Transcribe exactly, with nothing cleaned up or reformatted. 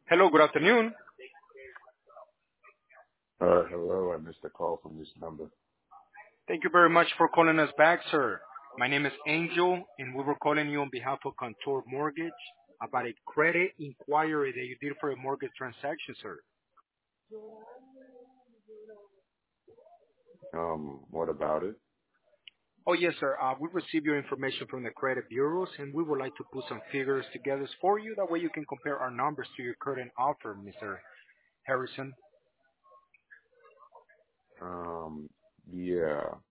Hello, good afternoon. Uh, hello, I missed a call from this number. Thank you very much for calling us back, sir. My name is Angel, and we were calling you on behalf of Contour Mortgage about a credit inquiry that you did for a mortgage transaction, sir. Um, what about it? Oh, yes, sir. Uh, we received your information from the credit bureaus, and we would like to put some figures together for you. That way you can compare our numbers to your current offer, mister Harrison. Um, yeah.